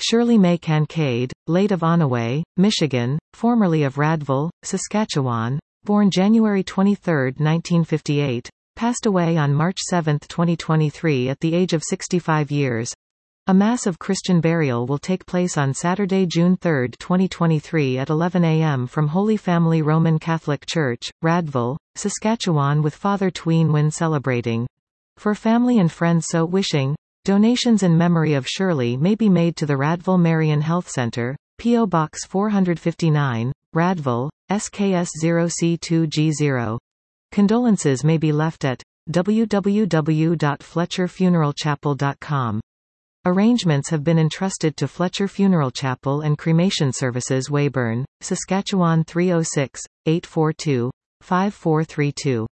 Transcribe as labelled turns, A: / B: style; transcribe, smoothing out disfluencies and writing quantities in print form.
A: Shirley May Kincaid, late of Onaway, Michigan, formerly of Radville, Saskatchewan, born January 23, 1958, passed away on March 7, 2023 at the age of 65 years. A Mass of Christian burial will take place on Saturday, June 3, 2023 at 11 a.m. from Holy Family Roman Catholic Church, Radville, Saskatchewan, with Father Tween Wynn celebrating. For family and friends so wishing, donations in memory of Shirley may be made to the Radville Marian Health Center, P.O. Box 459, Radville, SKS 0C2G0. Condolences may be left at www.fletcherfuneralchapel.com. Arrangements have been entrusted to Fletcher Funeral Chapel and Cremation Services, Weyburn, Saskatchewan 306-842-5432.